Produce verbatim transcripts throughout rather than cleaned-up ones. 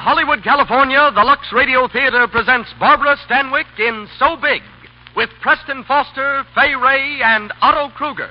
Hollywood, California, the Lux Radio Theater presents Barbara Stanwyck in So Big, with Preston Foster, Fay Ray, and Otto Kruger.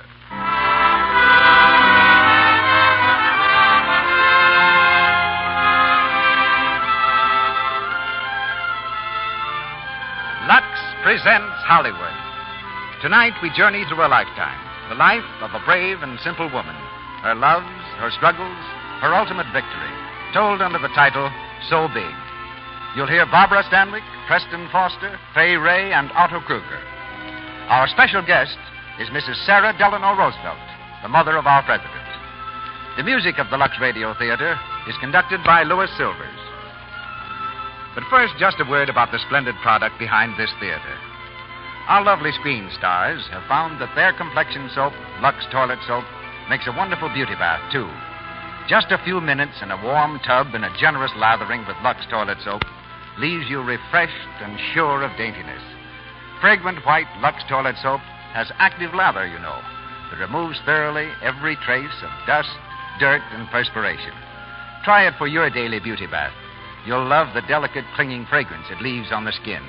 Lux presents Hollywood. Tonight we journey through a lifetime, the life of a brave and simple woman, her loves, her struggles, her ultimate victory, told under the title So Big. You'll hear Barbara Stanwyck, Preston Foster, Fay Ray, and Otto Kruger. Our special guest is Missus Sarah Delano Roosevelt, the mother of our president. The music of the Lux Radio Theater is conducted by Louis Silvers. But first, just a word about the splendid product behind this theater. Our lovely screen stars have found that their complexion soap, Lux Toilet Soap, makes a wonderful beauty bath, too. Just a few minutes in a warm tub and a generous lathering with Lux Toilet Soap leaves you refreshed and sure of daintiness. Fragrant white Lux Toilet Soap has active lather, you know, that removes thoroughly every trace of dust, dirt, and perspiration. Try it for your daily beauty bath. You'll love the delicate, clinging fragrance it leaves on the skin.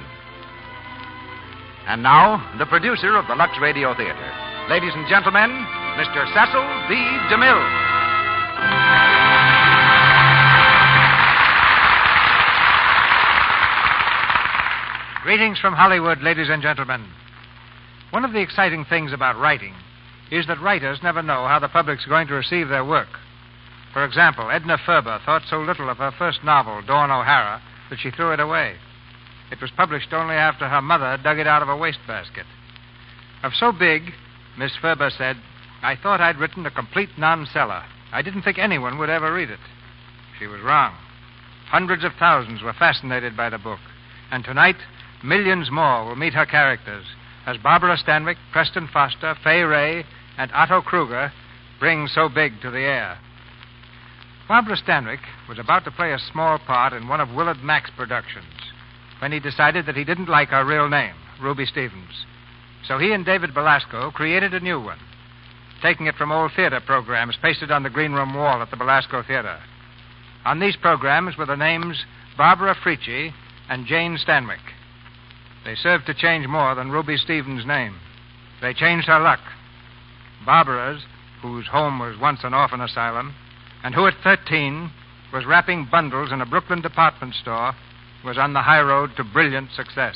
And now, the producer of the Lux Radio Theater. Ladies and gentlemen, Mister Cecil B. DeMille. Greetings from Hollywood, ladies and gentlemen. One of the exciting things about writing is that writers never know how the public's going to receive their work. For example, Edna Ferber thought so little of her first novel, Dawn O'Hara, that she threw it away. It was published only after her mother dug it out of a wastebasket. Of So Big, Miss Ferber said, "I thought I'd written a complete non-seller. I didn't think anyone would ever read it." She was wrong. Hundreds of thousands were fascinated by the book. And tonight, millions more will meet her characters as Barbara Stanwyck, Preston Foster, Fay Ray, and Otto Kruger bring So Big to the air. Barbara Stanwyck was about to play a small part in one of Willard Mack's productions when he decided that he didn't like her real name, Ruby Stevens. So he and David Belasco created a new one, taking it from old theater programs pasted on the green room wall at the Belasco Theater. On these programs were the names Barbara Frietchie and Jane Stanwyck. They served to change more than Ruby Stevens' name. They changed her luck. Barbara's, whose home was once an orphan asylum, and who at thirteen was wrapping bundles in a Brooklyn department store, was on the high road to brilliant success.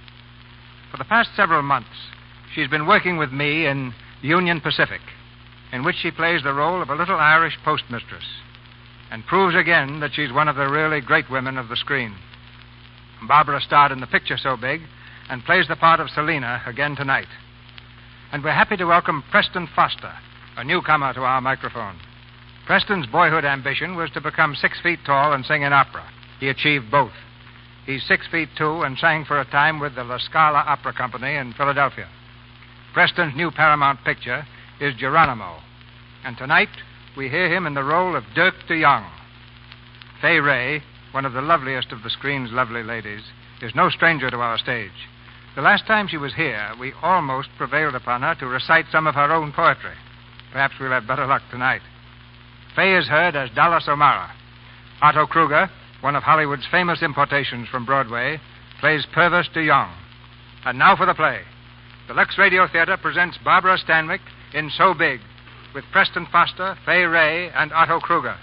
For the past several months, she's been working with me in Union Pacific, in which she plays the role of a little Irish postmistress, and proves again that she's one of the really great women of the screen. Barbara starred in the picture So Big and plays the part of Selina again tonight. And we're happy to welcome Preston Foster, a newcomer to our microphone. Preston's boyhood ambition was to become six feet tall and sing in opera. He achieved both. He's six feet two and sang for a time with the La Scala Opera Company in Philadelphia. Preston's new Paramount picture is Geronimo. And tonight, we hear him in the role of Dirk de Jong. Fay Ray, one of the loveliest of the screen's lovely ladies, is no stranger to our stage. The last time she was here, we almost prevailed upon her to recite some of her own poetry. Perhaps we'll have better luck tonight. Fay is heard as Dallas O'Mara. Otto Kruger, one of Hollywood's famous importations from Broadway, plays Purvis de Jong. And now for the play. The Lux Radio Theater presents Barbara Stanwyck in So Big, with Preston Foster, Fay Ray, and Otto Kruger.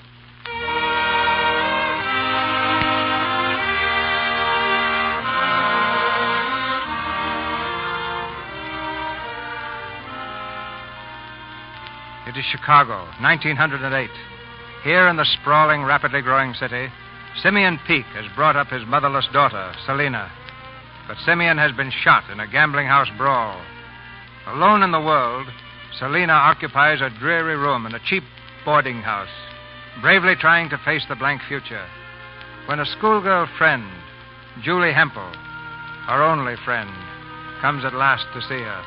It is Chicago, nineteen oh eight. Here in the sprawling, rapidly growing city, Simeon Peake has brought up his motherless daughter, Selina. But Simeon has been shot in a gambling house brawl. Alone in the world, Selina occupies a dreary room in a cheap boarding house, bravely trying to face the blank future, when a schoolgirl friend, Julie Hempel, her only friend, comes at last to see her.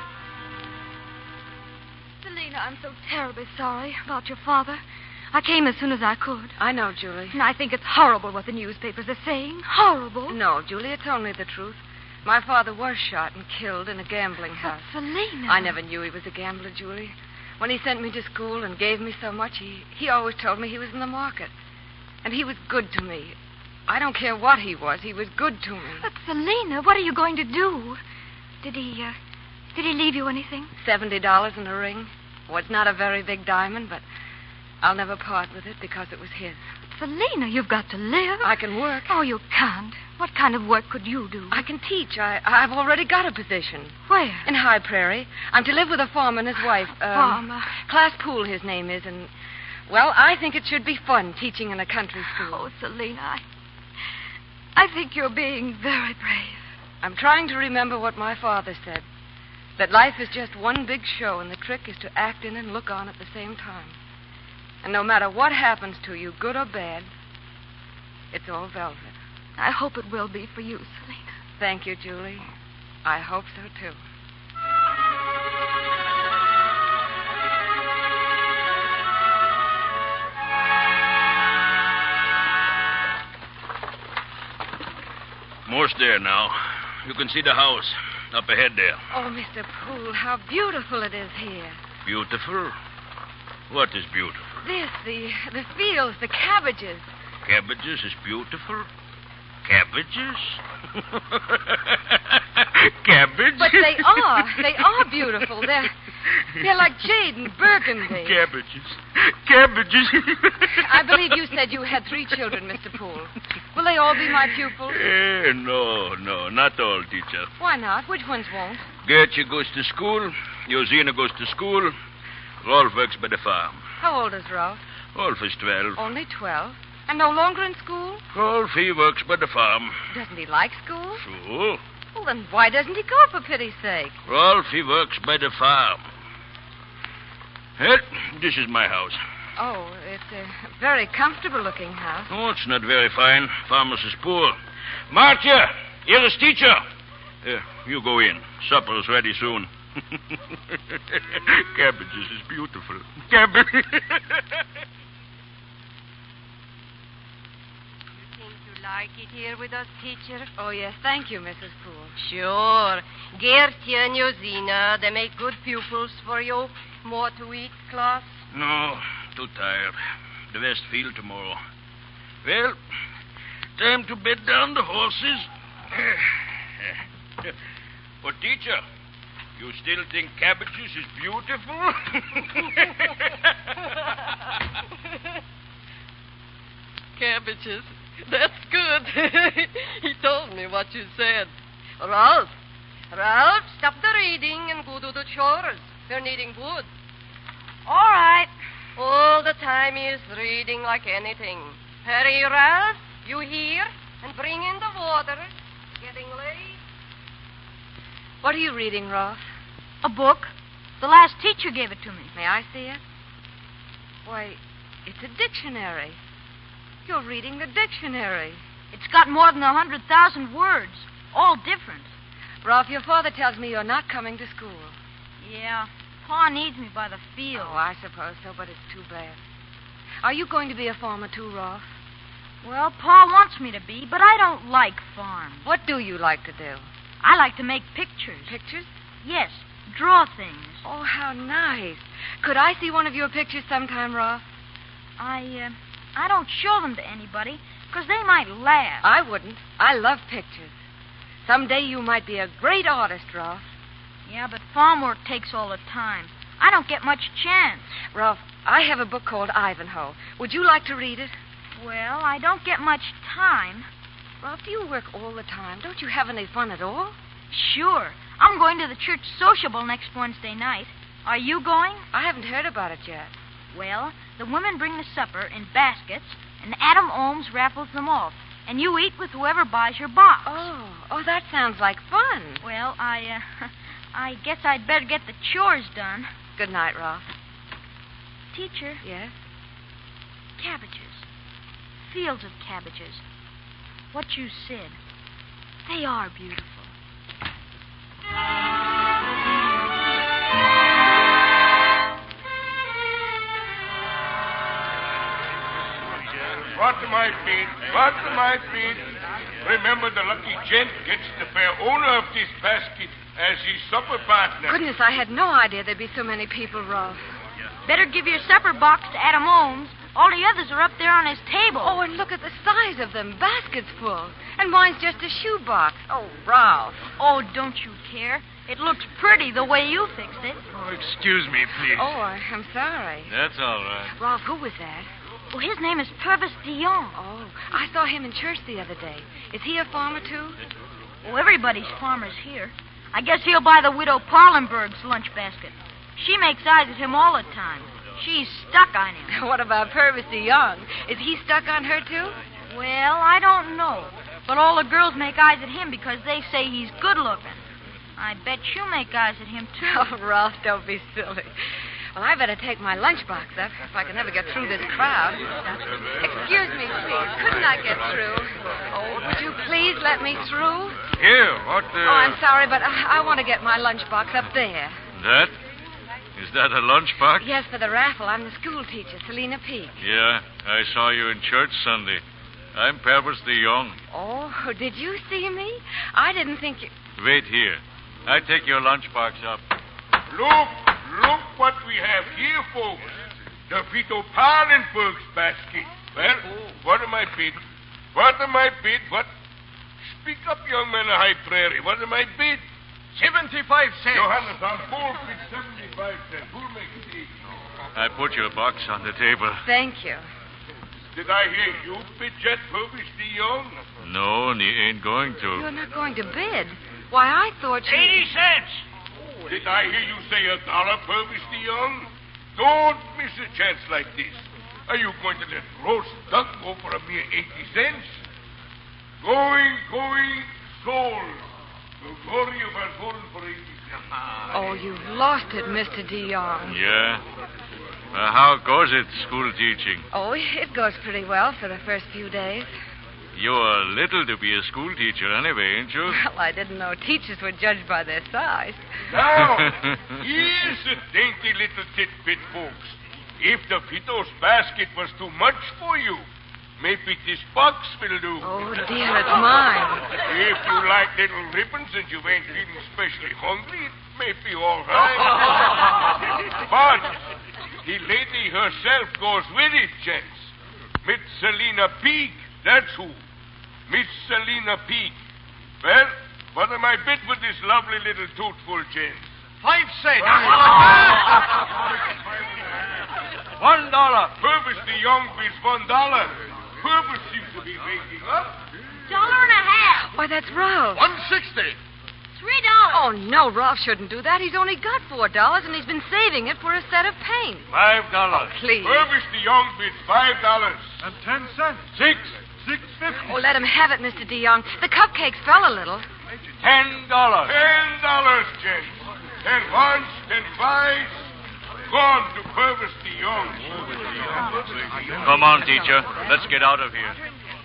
Selina, I'm so terribly sorry about your father. I came as soon as I could. I know, Julie. And I think it's horrible what the newspapers are saying. Horrible. No, Julie, it's only the truth. My father was shot and killed in a gambling house. But Selina. I never knew he was a gambler, Julie. When he sent me to school and gave me so much, he, he always told me he was in the market. And he was good to me. I don't care what he was. He was good to me. But, Selena, what are you going to do? Did he, uh, did he leave you anything? Seventy dollars in a ring. Well, it's not a very big diamond, but I'll never part with it because it was his. But, Selena, you've got to live. I can work. Oh, you can't. What kind of work could you do? I can teach. I, I've already got a position. Where? In High Prairie. I'm to live with a farmer and his wife. Um, Farmer? Class Poole, his name is, and, well, I think it should be fun teaching in a country school. Oh, Selena, I, I think you're being very brave. I'm trying to remember what my father said, that life is just one big show, and the trick is to act in and look on at the same time. And no matter what happens to you, good or bad, it's all velvet. I hope it will be for you, Selena. Thank you, Julie. I hope so, too. Most there now. You can see the house up ahead there. Oh, Mister Poole, how beautiful it is here. Beautiful? What is beautiful? This, the the fields, the cabbages. Cabbages is beautiful? Cabbages? Cabbage? But they are. They are beautiful. They're, they're like jade and burgundy. Cabbages. Cabbages. I believe you said you had three children, Mister Poole. Will they all be my pupils? Eh, no, no, not all, teacher. Why not? Which ones won't? Gertrude goes to school. Josina goes to school. Rolf works by the farm. How old is Rolf? Rolf is twelve. Only twelve. And no longer in school? Rolf, he works by the farm. Doesn't he like school? Sure. Well, then why doesn't he go, for pity's sake? Rolf, he works by the farm. Well, this is my house. Oh, it's a very comfortable-looking house. Oh, it's not very fine. Farmers is poor. Marcia, here's teacher. Uh, you go in. Supper's ready soon. Cabbages is beautiful. Cabbage. Like it here with us, teacher? Oh, yes. Thank you, Missus Poole. Sure. Gertie and Josina, they make good pupils for you. More to eat, class? No, too tired. The west field tomorrow. Well, time to bed down the horses. But, teacher, you still think cabbages is beautiful? Cabbages. That's good. He told me what you said. Ralph, Ralph, stop the reading and go do the chores. They're needing wood. All right. All the time he is reading like anything. Hurry, Ralph, you hear? And bring in the water. Getting late. What are you reading, Rolf? A book. The last teacher gave it to me. May I see it? Why, it's a dictionary. You're reading the dictionary. It's got more than a hundred thousand words, all different. Rolf, your father tells me you're not coming to school. Yeah, Pa needs me by the field. Oh, I suppose so, but it's too bad. Are you going to be a farmer too, Rolf? Well, Pa wants me to be, but I don't like farms. What do you like to do? I like to make pictures. Pictures? Yes, draw things. Oh, how nice. Could I see one of your pictures sometime, Rolf? I, uh... I don't show them to anybody, because they might laugh. I wouldn't. I love pictures. Someday you might be a great artist, Rolf. Yeah, but farm work takes all the time. I don't get much chance. Rolf, I have a book called Ivanhoe. Would you like to read it? Well, I don't get much time. Rolf, do you work all the time? Don't you have any fun at all? Sure. I'm going to the church sociable next Wednesday night. Are you going? I haven't heard about it yet. Well, the women bring the supper in baskets, and Adam Ohms raffles them off. And you eat with whoever buys your box. Oh, oh, that sounds like fun. Well, I, uh, I guess I'd better get the chores done. Good night, Rolf. Teacher. Yes? Cabbages. Fields of cabbages. What you said. They are beautiful. What to my feet, what to my feet. Remember, the lucky gent gets the fair owner of this basket as his supper partner. Goodness, I had no idea there'd be so many people, Rolf. Better give your supper box to Adam Ohms. All the others are up there on his table. Oh, and look at the size of them. Baskets full. And mine's just a shoebox. Oh, Ralph. Oh, don't you care? It looks pretty the way you fixed it. Oh, excuse me, please. Oh, I- I'm sorry. That's all right. Ralph, who was that? Well, his name is Purvis DeYoung. Oh, I saw him in church the other day. Is he a farmer, too? Well, everybody's farmers here. I guess he'll buy the widow Parlenberg's lunch basket. She makes eyes at him all the time. She's stuck on him. What about Purvis DeYoung? Is he stuck on her, too? Well, I don't know. But all the girls make eyes at him because they say he's good-looking. I bet you make eyes at him, too. Oh, Ralph, don't be silly. Well, I better take my lunchbox up if I can ever get through this crowd. Excuse me, please. Couldn't I get through? Oh, would you please let me through? Here, what the... Oh, I'm sorry, but I, I want to get my lunchbox up there. That? Is that a lunchbox? Yes, for the raffle. I'm the school teacher, Selena Peak. Yeah, I saw you in church Sunday. I'm Purvis DeYoung. Oh, did you see me? I didn't think you... Wait here. I take your lunchbox up. Look, look what we have here, folks. The Vito Parlenberg's basket. Well, what am I bid? What am I bid? What? Speak up, young man of High Prairie. What am I bid? seventy-five cents. Johannes, on board bid seventy-five cents. Who'll make it? I put your box on the table. Thank you. Did I hear you bid Jet Purvis DeYoung? No, and he ain't going to. You're not going to bid. Why, I thought you... eighty cents. Did I hear you say a dollar, Purvis DeYoung? Don't miss a chance like this. Are you going to let roast duck go for a mere eighty cents? Going, going, sold. The glory of our golden for eighty cents. Oh, you've lost it, Mister DeYoung. Yeah? Uh, how goes it, school teaching? Oh, it goes pretty well for the first few days. You're little to be a school teacher anyway, ain't you? Well, I didn't know teachers were judged by their size. Now, here's a dainty little tidbit, folks. If the Vito's basket was too much for you, maybe this box will do. Oh, dear, it's mine. If you like little ribbons and you ain't feeling especially hungry, it may be all right. But the lady herself goes with it, gents. Miss Selena Peak, that's who. Miss Selena Peak. Well, what am I bid with this lovely little toothful, gents? Five cents. One dollar. Purvis DeYoung bids one dollar. Purvis seems to be waking up. Dollar and a half. Why, that's Ralph. One sixty. Three dollars. Oh, no, Ralph shouldn't do that. He's only got four dollars, and he's been saving it for a set of paint. Five dollars. Please. Purvis DeYoung bids five dollars. And ten cents. Six. Six fifty. Oh, let him have it, Mister DeYoung. The cupcakes fell a little. Ten dollars. Ten dollars, gents. Ten ones, ten fives. Gone to Purvis DeYoung. Come on, teacher. Let's get out of here.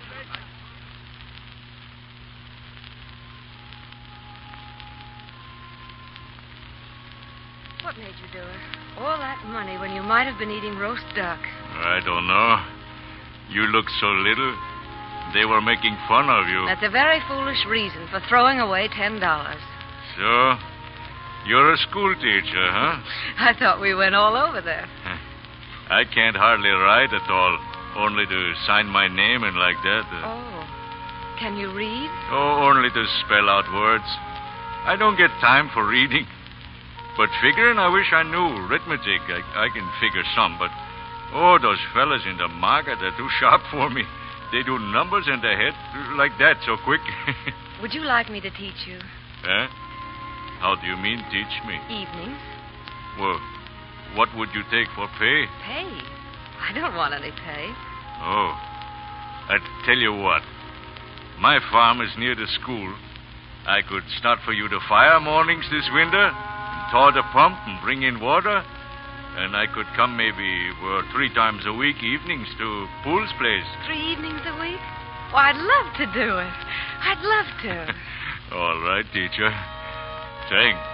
What made you do it? All that money when you might have been eating roast duck. I don't know. You look so little. They were making fun of you. That's a very foolish reason for throwing away ten dollars. So, you're a school teacher, huh? I thought we went all over there. I can't hardly write at all. Only to sign my name in like that. Uh, Oh. Can you read? oh, only to spell out words. I don't get time for reading. But figuring, I wish I knew. Arithmetic, I, I can figure some, but... Oh, those fellas in the market are too sharp for me. They do numbers in their head like that so quick. Would you like me to teach you? Huh? How do you mean, teach me? Evenings? Well, what would you take for pay? Pay? I don't want any pay. Oh, I tell you what. My farm is near the school. I could start for you the fire mornings this winter, and tow the pump and bring in water, and I could come maybe well, three times a week evenings to Pool's place. Three evenings a week? Well, I'd love to do it. I'd love to. All right, teacher. Thanks.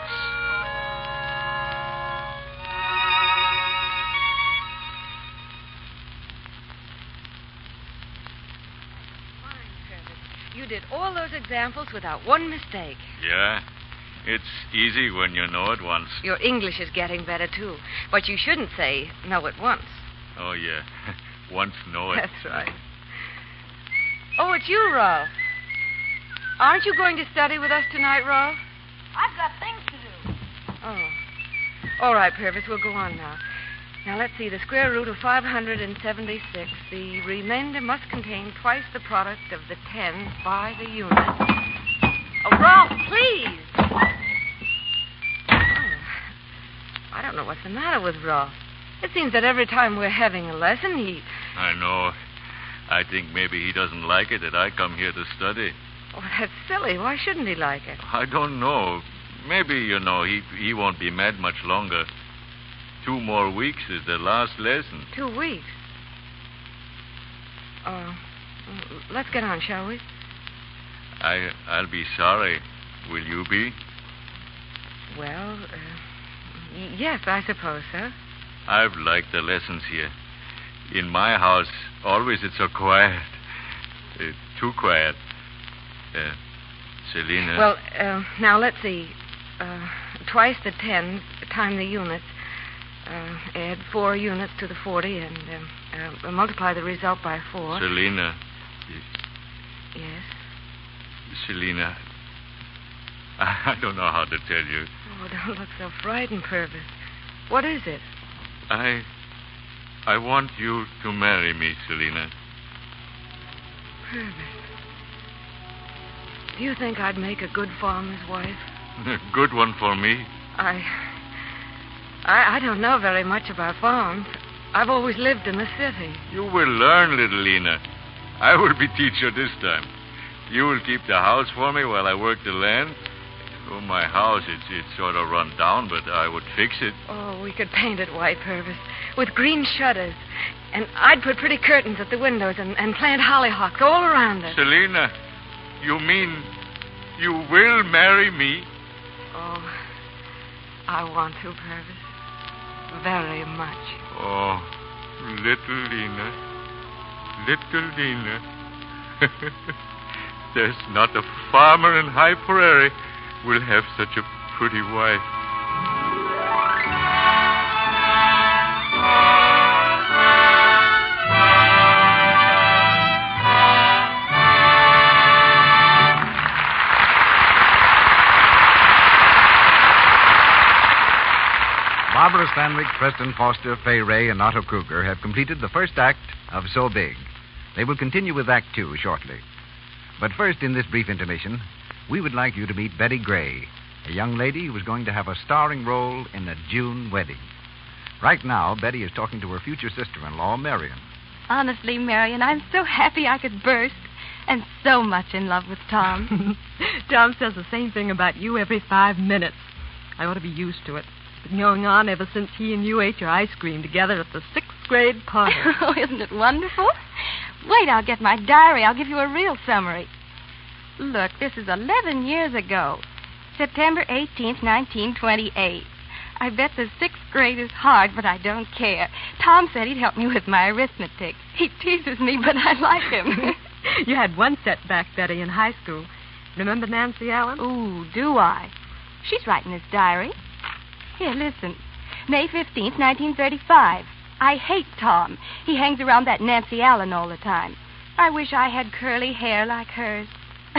You did all those examples without one mistake. Yeah? It's easy when you know it once. Your English is getting better, too. But you shouldn't say no at once. Oh, yeah. once know it. That's right. Oh, it's you, Rolf. Aren't you going to study with us tonight, Rolf? I've got things to do. Oh. All right, Purvis, we'll go on now. Now, let's see. The square root of five hundred seventy-six. The remainder must contain twice the product of the tens by the unit. Oh, Rolf, please. Oh, I don't know what's the matter with Rolf. It seems that every time we're having a lesson, he... I know. I think maybe he doesn't like it that I come here to study. Oh, that's silly. Why shouldn't he like it? I don't know. Maybe, you know, he he won't be mad much longer. Two more weeks is the last lesson. Two weeks? Uh, let's get on, shall we? I, I'll be sorry. Will you be? Well, uh, y- yes, I suppose so. I've liked the lessons here. In my house, always it's so quiet. Uh, too quiet. Uh, Selina. Well, uh, now let's see. Uh, twice the ten, time the units. Uh, add four units to the forty and um, uh, multiply the result by four. Selina. Yes? Selina. I don't know how to tell you. Oh, don't look so frightened, Purvis. What is it? I... I want you to marry me, Selina. Purvis. Do you think I'd make a good farmer's wife? A good one for me. I... I... I don't know very much about farms. I've always lived in the city. You will learn, little Lena. I will be teacher this time. You will keep the house for me while I work the land. Oh, my house, it's, it's sort of run down, but I would fix it. Oh, we could paint it white, Purvis, with green shutters. And I'd put pretty curtains at the windows and, and plant hollyhocks all around it. Selina, you mean you will marry me? Oh, I want to, Purvis. Very much. Oh, little Lena. Little Lena. There's not a farmer in High Prairie will have such a pretty wife. Barbara Stanwyck, Preston Foster, Fay Ray, and Otto Kruger have completed the first act of So Big. They will continue with Act Two shortly. But first, in this brief intermission, we would like you to meet Betty Gray, a young lady who is going to have a starring role in a June wedding. Right now, Betty is talking to her future sister-in-law, Marion. Honestly, Marion, I'm so happy I could burst. And so much in love with Tom. Tom says the same thing about you every five minutes. I ought to be used to it. It's been going on ever since he and you ate your ice cream together at the sixth grade party. Oh, isn't it wonderful? Wait, I'll get my diary. I'll give you a real summary. Look, this is eleven years ago. September eighteenth, nineteen twenty-eight. I bet the sixth grade is hard, but I don't care. Tom said he'd help me with my arithmetic. He teases me, but I like him. You had one setback, Betty, in high school. Remember Nancy Allen? Ooh, do I? She's writing this diary. Here, listen. May fifteenth, nineteen thirty-five. I hate Tom. He hangs around that Nancy Allen all the time. I wish I had curly hair like hers.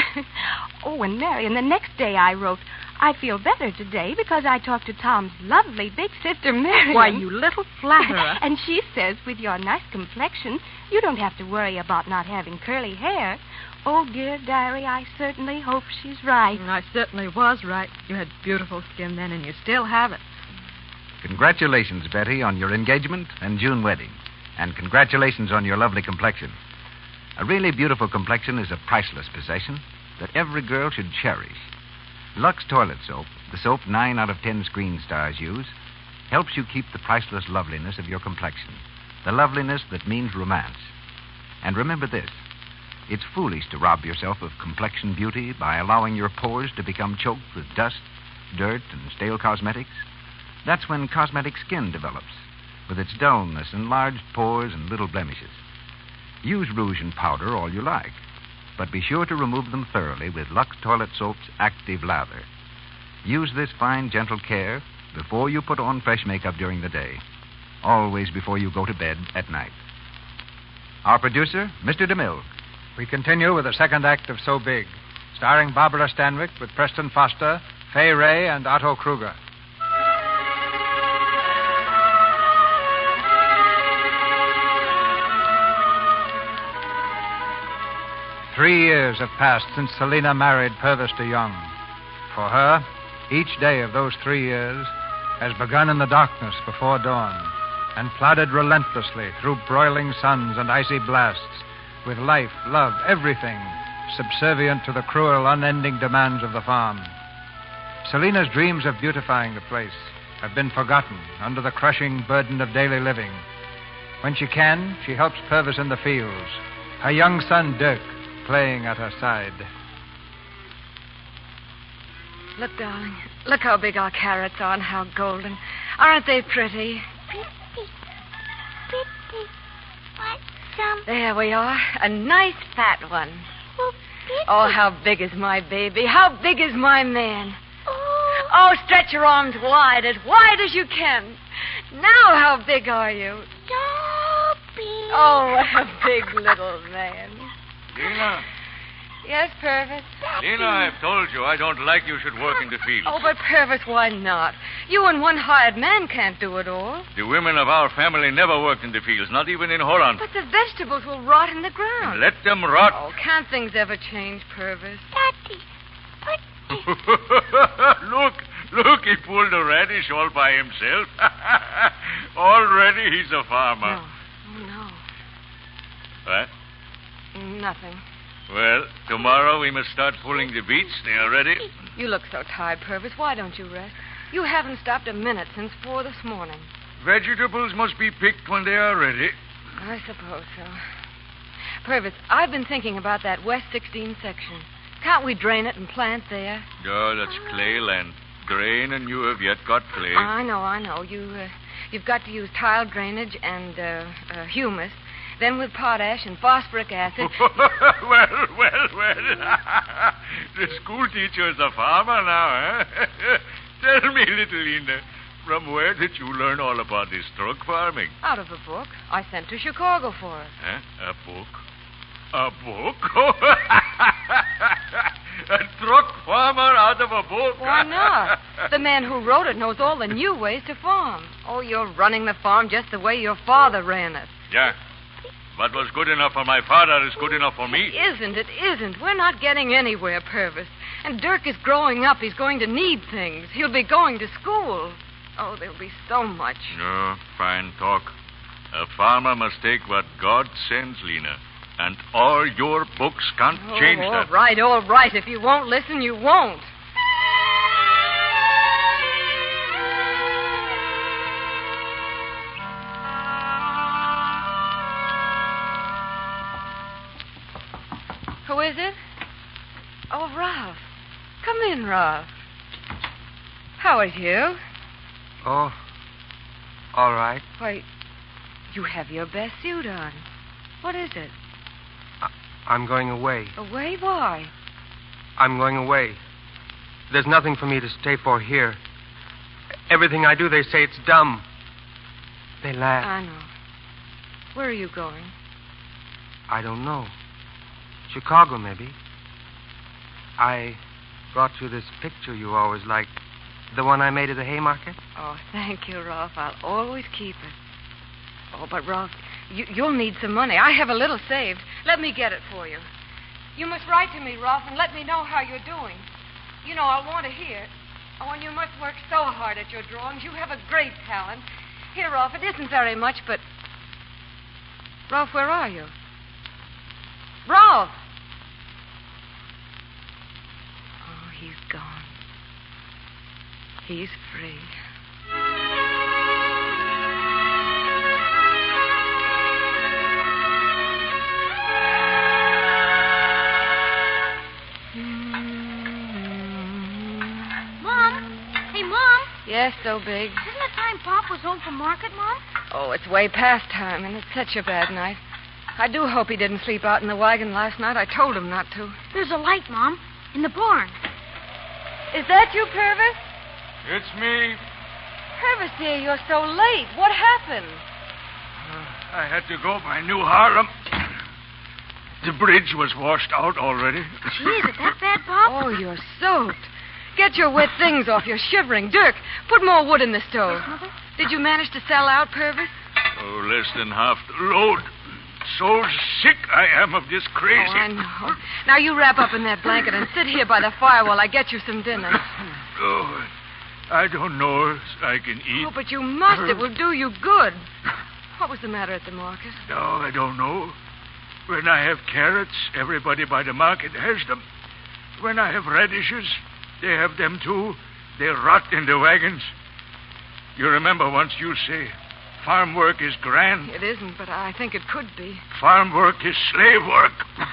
Oh, and Marion, the next day I wrote, I feel better today because I talked to Tom's lovely big sister, Marion. Why, you little flatterer. And she says, with your nice complexion, you don't have to worry about not having curly hair. Oh, dear diary, I certainly hope she's right. I certainly was right. You had beautiful skin then, and you still have it. Congratulations, Betty, on your engagement and June wedding. And congratulations on your lovely complexion. A really beautiful complexion is a priceless possession that every girl should cherish. Lux Toilet Soap, the soap nine out of ten screen stars use, helps you keep the priceless loveliness of your complexion, the loveliness that means romance. And remember this, it's foolish to rob yourself of complexion beauty by allowing your pores to become choked with dust, dirt, and stale cosmetics. That's when cosmetic skin develops, with its dullness, enlarged pores, and little blemishes. Use rouge and powder all you like, but be sure to remove them thoroughly with Lux Toilet Soap's active lather. Use this fine, gentle care before you put on fresh makeup during the day, always before you go to bed at night. Our producer, Mister DeMille. We continue with the second act of So Big, starring Barbara Stanwyck with Preston Foster, Fay Ray, and Otto Kruger. Three years have passed since Selina married Purvis de Young. For her, each day of those three years has begun in the darkness before dawn and plodded relentlessly through broiling suns and icy blasts with life, love, everything subservient to the cruel, unending demands of the farm. Selina's dreams of beautifying the place have been forgotten under the crushing burden of daily living. When she can, she helps Purvis in the fields, her young son, Dirk, playing at her side. Look, darling. Look how big our carrots are and how golden. Aren't they pretty? Pretty. Pretty. Want some? There we are. A nice fat one. Oh, pretty. Oh, how big is my baby? How big is my man? Oh. Oh, stretch your arms wide, as wide as you can. Now how big are you? So big. Oh, what a big little man. Lena. Yes, Purvis? Lena, I've told you I don't like you should work in the fields. Oh, but Purvis, why not? You and one hired man can't do it all. The women of our family never worked in the fields, not even in Holland. But the vegetables will rot in the ground. Let them rot. Oh, can't things ever change, Purvis? Daddy. Look, look, he pulled a radish all by himself. Already he's a farmer. No. Oh, no. What? Nothing. Well, tomorrow we must start pulling the beets. They are ready. You look so tired, Purvis. Why don't you rest? You haven't stopped a minute since four this morning. Vegetables must be picked when they are ready. I suppose so. Purvis, I've been thinking about that West sixteen section. Can't we drain it and plant there? Oh, that's clay land. Grain and you have yet got clay. I know, I know. You, uh, you've got to use tile drainage and uh, uh, humus. Then with potash and phosphoric acid. well, well, well. The school teacher is a farmer now, eh? Tell me, little Lena, from where did you learn all about this truck farming? Out of a book I sent to Chicago for it. Eh? A book? A book? A truck farmer out of a book? Why not? The man who wrote it knows all the new ways to farm. Oh, you're running the farm just the way your father ran it. Yeah. What was good enough for my father is good enough for me. It isn't. It isn't. We're not getting anywhere, Purvis. And Dirk is growing up. He's going to need things. He'll be going to school. Oh, there'll be so much. No, fine talk. A farmer must take what God sends, Lena. And all your books can't oh, change all that. All right, all right. If you won't listen, you won't. Who is it? Oh, Ralph. Come in, Ralph. How are you? Oh, all right. Why, you have your best suit on. What is it? I- I'm going away. Away? Why? I'm going away. There's nothing for me to stay for here. Everything I do, they say it's dumb. They laugh. I know. Where are you going? I don't know. Chicago, maybe. I brought you this picture you always liked. The one I made at the Haymarket. Oh, thank you, Ralph. I'll always keep it. Oh, but, Ralph, you, you'll need some money. I have a little saved. Let me get it for you. You must write to me, Ralph, and let me know how you're doing. You know, I'll want to hear. Oh, and you must work so hard at your drawings. You have a great talent. Here, Ralph, it isn't very much, but... Ralph, where are you? Ralph! Oh, he's gone. He's free. Mom? Hey, Mom? Yes, so big. Isn't it time Pop was home from market, Mom? Oh, it's way past time, and it's such a bad night. I do hope he didn't sleep out in the wagon last night. I told him not to. There's a light, Mom, in the barn. Is that you, Purvis? It's me. Purvis, dear, you're so late. What happened? Uh, I had to go by New Harlem. The bridge was washed out already. Gee, is it that bad, Pop? Oh, you're soaked. Get your wet things off. You're shivering. Dirk, put more wood in the stove. Yes, Mother? Did you manage to sell out, Purvis? Oh, less than half the load. So sick I am of this crazy. Oh, I know. Now you wrap up in that blanket and sit here by the fire while I get you some dinner. Oh, I don't know if I can eat. Oh, but you must. It will do you good. What was the matter at the market? No, I don't know. When I have carrots, everybody by the market has them. When I have radishes, they have them too. They rot in the wagons. You remember once you say, farm work is grand. It isn't, but I think it could be. Farm work is slave work.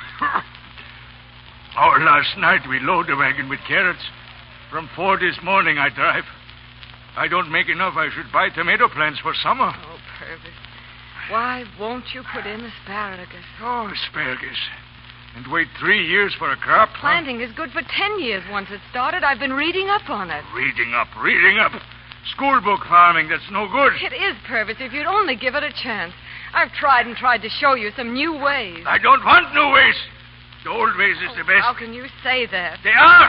Oh, last night we load the wagon with carrots. From four this morning I drive. I don't make enough. I should buy tomato plants for summer. Oh, Purvis. Why won't you put in asparagus? Oh, asparagus. And wait three years for a crop? Planting huh? is good for ten years once it's started. I've been reading up on it. Reading up, reading up. School book farming, that's no good. It is, Purvis, if you'd only give it a chance. I've tried and tried to show you some new ways. I don't want new ways. The old ways is oh, the best. How can you say that? They are.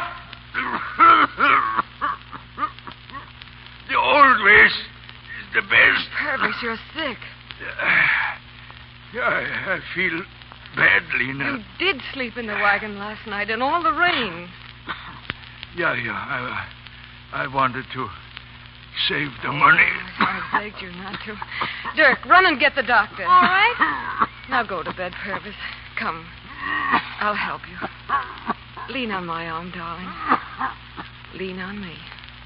The old ways is the best. Purvis, you're sick. Yeah, I, I feel badly now. You did sleep in the wagon last night in all the rain. Yeah, yeah. I, I wanted to save the money. I begged you not to. Dirk, run and get the doctor. All right. Now go to bed, Purvis. Come. I'll help you. Lean on my arm, darling. Lean on me.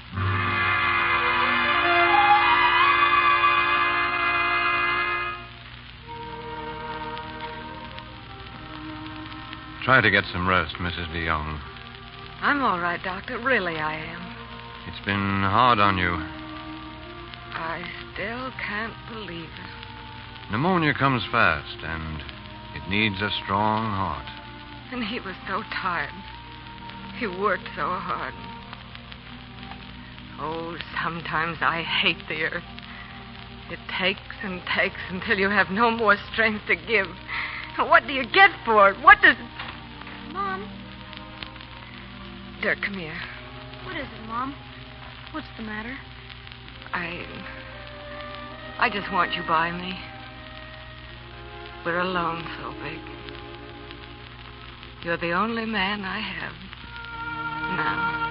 Try to get some rest, Missus DeYoung. I'm all right, Doctor. Really, I am. It's been hard on you. I still can't believe it. Pneumonia comes fast, and it needs a strong heart. And he was so tired. He worked so hard. Oh, sometimes I hate the earth. It takes and takes until you have no more strength to give. What do you get for it? What does... Mom. Dirk, come here. What is it, Mom? What's the matter? I... I just want you by me. We're alone so big. You're the only man I have now.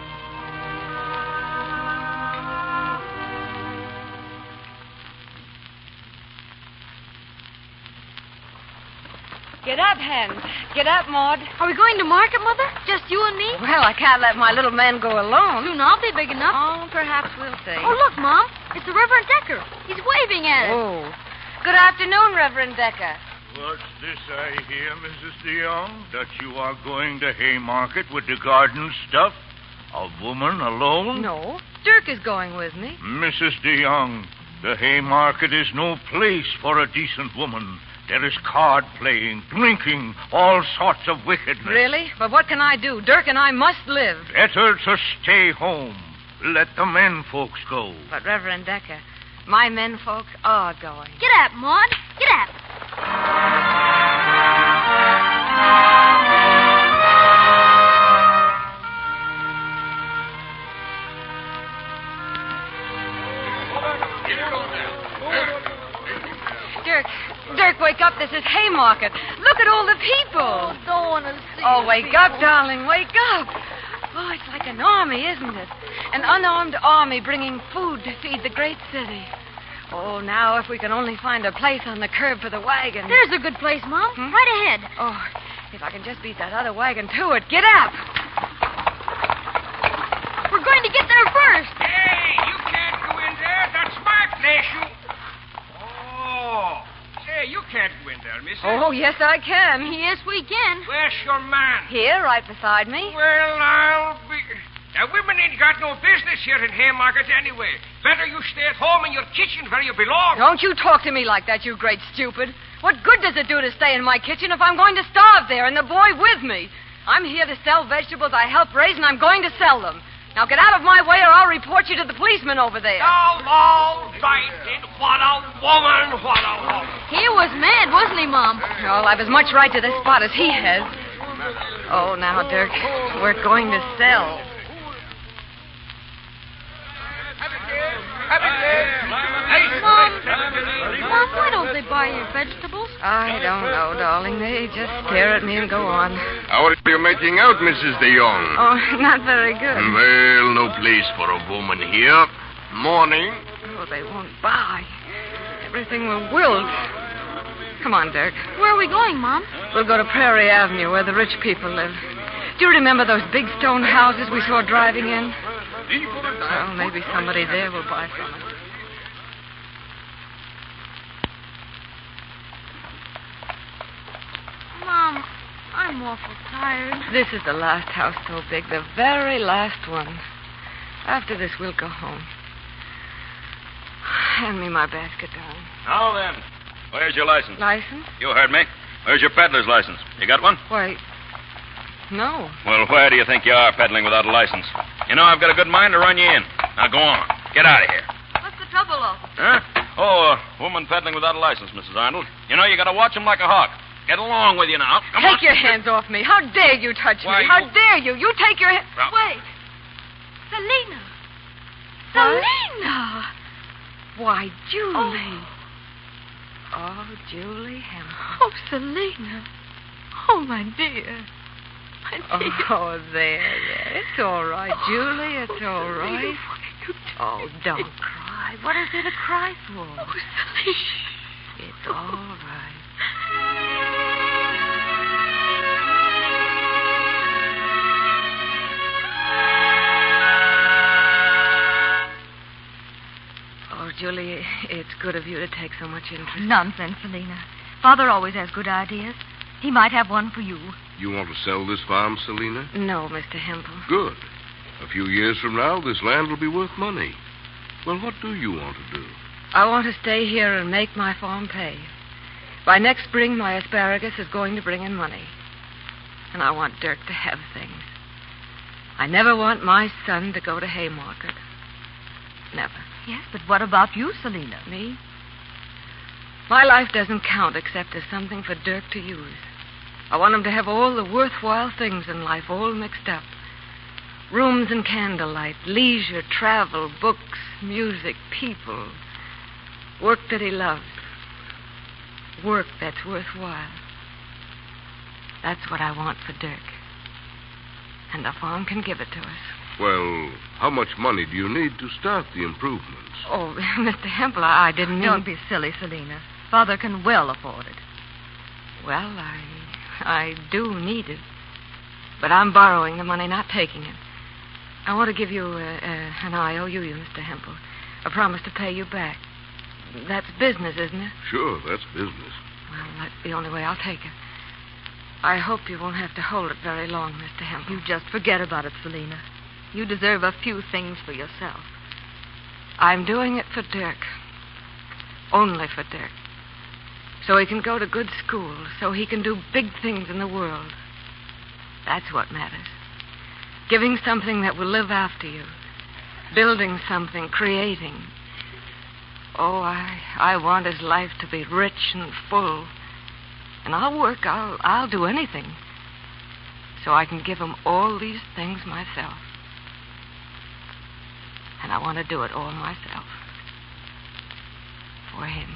Get up, Hen. Get up, Maud. Are we going to market, Mother? Just you and me? Well, I can't let my little man go alone. Soon I'll be big enough. Oh, perhaps we'll see. Oh, look, Mom. It's the Reverend Decker. He's waving at us. Oh. Good afternoon, Reverend Decker. What's this I hear, Missus DeYoung? That you are going to Haymarket with the garden stuff? A woman alone? No. Dirk is going with me. Missus DeYoung, the Haymarket is no place for a decent woman. There is card playing, drinking, all sorts of wickedness. Really? But what can I do? Dirk and I must live. Better to stay home. Let the men folks go. But, Reverend Decker, my men folks are going. Get up, Maud. Get up. Dirk, Dirk, wake up. This is Haymarket. Look at all the people. Oh, don't want to see Oh, the wake people. up, darling. Wake up. Oh, it's like an army, isn't it? An unarmed army bringing food to feed the great city. Oh, now if we can only find a place on the curb for the wagon. There's a good place, Mom. Hmm? Right ahead. Oh, if I can just beat that other wagon to it. Get up. We're going to get there first. Hey, you can't go in there. That's my place, you... Oh. Say, you can't go in there, missus. Oh, yes, I can. Yes, we can. Where's your man? Here, right beside me. Well, I'll be... Now, women ain't got no business here in Haymarket anyway. Better you stay at home in your kitchen where you belong. Don't you talk to me like that, you great stupid. What good does it do to stay in my kitchen if I'm going to starve there and the boy with me? I'm here to sell vegetables I helped raise, and I'm going to sell them. Now get out of my way or I'll report you to the policeman over there. Now, all right, then. What a woman, what a woman. He was mad, wasn't money, Mom. I'll have as much right to this spot as he has. Oh, now, Dirk, we're going to sell. Mom, Mom, why don't they buy your vegetables? I don't know, darling. They just stare at me and go on. How are you making out, Missus De Jong? Oh, not very good. Well, no place for a woman here. Morning. Oh, they won't buy. Everything will wilt. Come on, Dirk. Where are we going, Mom? We'll go to Prairie Avenue, where the rich people live. Do you remember those big stone houses we saw driving in? Well, maybe somebody there will buy from us. Mom, I'm awful tired. This is the last house so big, the very last one. After this, we'll go home. Hand me my basket, darling. Now then, where's your license? License? You heard me. Where's your peddler's license? You got one? Why, no. Well, where do you think you are peddling without a license? You know, I've got a good mind to run you in. Now, go on. Get out of here. What's the trouble, officer? Huh? Oh, a woman peddling without a license, Missus Arnold. You know, you got to watch 'em like a hawk. Get along with you now. Come take on. your hands off me. How dare you touch Why, me? How you- dare you? You take your hands... Well- Wait. Selena. What? Selena. Why, Julie. Oh, oh Julie Hempel. Oh, Selena. Oh, my dear. My dear. Oh, there, there. It's all right, Julie. It's all right. You, you Oh, don't cry. What is there to cry for? Oh, Selena. It's all right. Oh, Julie, it's good of you to take so much interest. Nonsense, Selena. Father always has good ideas. He might have one for you. You want to sell this farm, Selena? No, Mister Hempel. Good. A few years from now, this land will be worth money. Well, what do you want to do? I want to stay here and make my farm pay. By next spring, my asparagus is going to bring in money. And I want Dirk to have things. I never want my son to go to Haymarket. Never. Yes, but what about you, Selena? Me? My life doesn't count except as something for Dirk to use. I want him to have all the worthwhile things in life all mixed up. Rooms and candlelight, leisure, travel, books, music, people. Work that he loves. Work that's worthwhile. That's what I want for Dirk. And the farm can give it to us. Well, how much money do you need to start the improvements? Oh, Mister Hempel, I didn't mean... Don't be silly, Selena. Father can well afford it. Well, I... I do need it. But I'm borrowing the money, not taking it. I want to give you uh, uh, an I O U, Mister Hempel. A promise to pay you back. That's business, isn't it? Sure, that's business. Well, that's the only way I'll take it. I hope you won't have to hold it very long, Mister Hempel. You just forget about it, Selena. You deserve a few things for yourself. I'm doing it for Dirk. Only for Dirk. So he can go to good school, so he can do big things in the world. That's what matters. Giving something that will live after you. Building something, creating. Oh, I, I want his life to be rich and full. And I'll work, I'll, I'll do anything. So I can give him all these things myself. And I want to do it all myself. For him.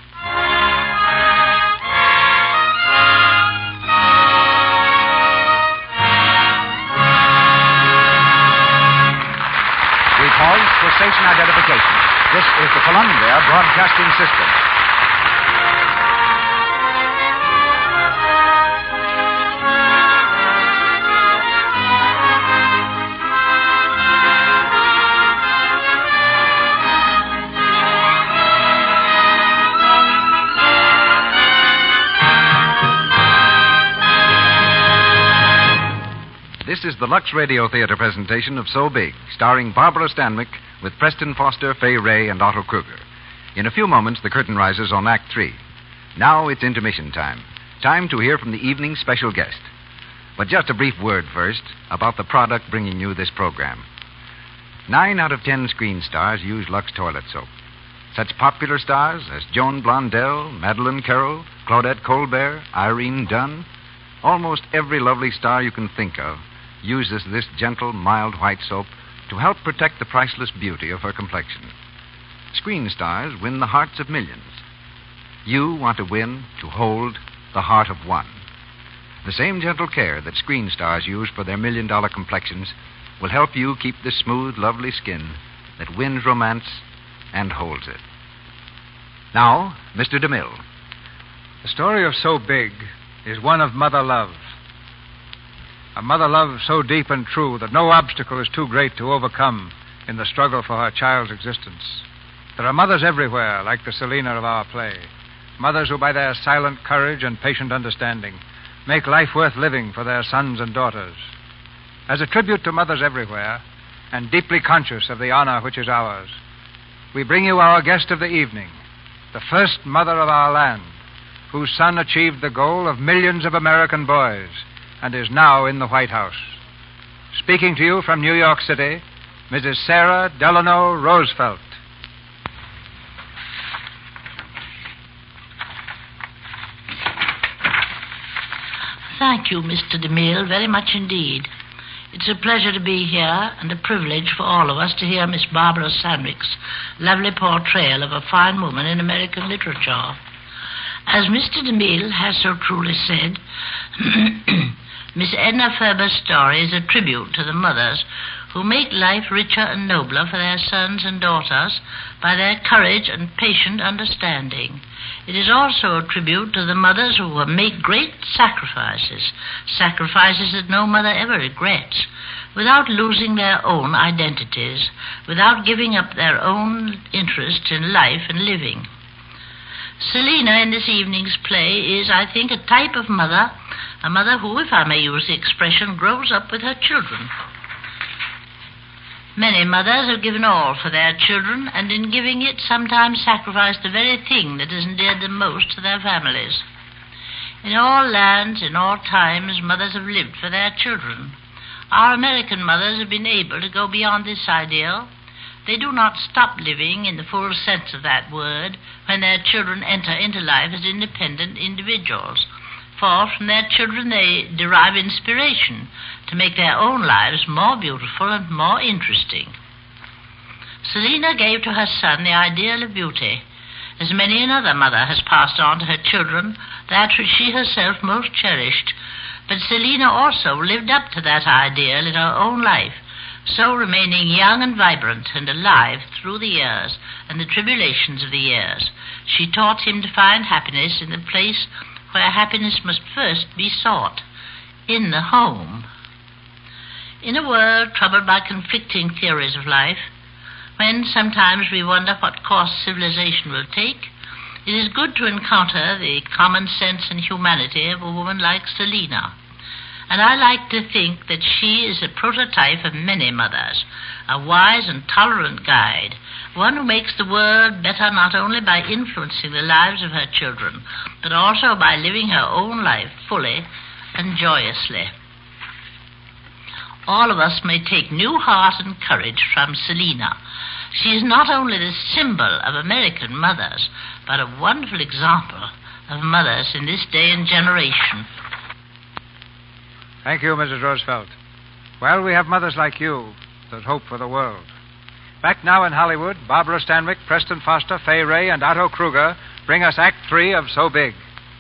We pause for station identification. This is the Columbia Broadcasting System. This is the Lux Radio Theater presentation of So Big, starring Barbara Stanwyck with Preston Foster, Fay Ray, and Otto Kruger. In a few moments, the curtain rises on Act Three. Now it's intermission time. Time to hear from the evening's special guest. But just a brief word first about the product bringing you this program. Nine out of ten screen stars use Lux toilet soap. Such popular stars as Joan Blondell, Madeleine Carroll, Claudette Colbert, Irene Dunn, almost every lovely star you can think of uses this gentle, mild white soap to help protect the priceless beauty of her complexion. Screen stars win the hearts of millions. You want to win, to hold the heart of one. The same gentle care that screen stars use for their million-dollar complexions will help you keep the smooth, lovely skin that wins romance and holds it. Now, Mister DeMille. The story of So Big is one of mother love. A mother love so deep and true that no obstacle is too great to overcome in the struggle for her child's existence. There are mothers everywhere, like the Selina of our play. Mothers who, by their silent courage and patient understanding, make life worth living for their sons and daughters. As a tribute to mothers everywhere, and deeply conscious of the honor which is ours, we bring you our guest of the evening, the first mother of our land, whose son achieved the goal of millions of American boys and is now in the White House. Speaking to you from New York City, Missus Sarah Delano Roosevelt. Thank you, Mister DeMille, very much indeed. It's a pleasure to be here and a privilege for all of us to hear Miss Barbara Sandwick's lovely portrayal of a fine woman in American literature. As Mister DeMille has so truly said, Miss Edna Ferber's story is a tribute to the mothers who make life richer and nobler for their sons and daughters by their courage and patient understanding. It is also a tribute to the mothers who have made great sacrifices, sacrifices that no mother ever regrets, without losing their own identities, without giving up their own interests in life and living. Selina in this evening's play is, I think, a type of mother, a mother who, if I may use the expression, grows up with her children. Many mothers have given all for their children, and in giving it sometimes sacrificed the very thing that has endeared them most to their families. In all lands, in all times, mothers have lived for their children. Our American mothers have been able to go beyond this ideal. They do not stop living in the full sense of that word when their children enter into life as independent individuals. For from their children they derive inspiration to make their own lives more beautiful and more interesting. Selina gave to her son the ideal of beauty, as many another mother has passed on to her children that which she herself most cherished. But Selina also lived up to that ideal in her own life, so remaining young and vibrant and alive through the years and the tribulations of the years. She taught him to find happiness in the place where happiness must first be sought, in the home. In a world troubled by conflicting theories of life, when sometimes we wonder what course civilization will take, it is good to encounter the common sense and humanity of a woman like Selina. And I like to think that she is a prototype of many mothers, a wise and tolerant guide, one who makes the world better not only by influencing the lives of her children, but also by living her own life fully and joyously. All of us may take new heart and courage from Selina. She is not only the symbol of American mothers, but a wonderful example of mothers in this day and generation. Thank you, Missus Roosevelt. Well, we have mothers like you that hope for the world. Back now in Hollywood, Barbara Stanwyck, Preston Foster, Fay Ray, and Otto Kruger bring us Act Three of So Big.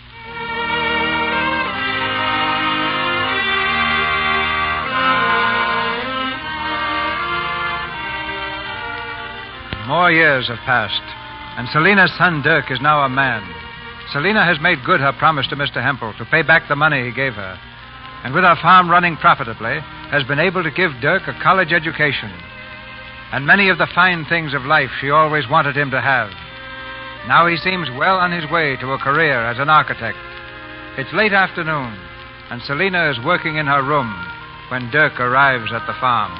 More years have passed, and Selina's son Dirk is now a man. Selina has made good her promise to Mister Hempel to pay back the money he gave her, and with her farm running profitably, has been able to give Dirk a college education and many of the fine things of life she always wanted him to have. Now he seems well on his way to a career as an architect. It's late afternoon, and Selina is working in her room when Dirk arrives at the farm.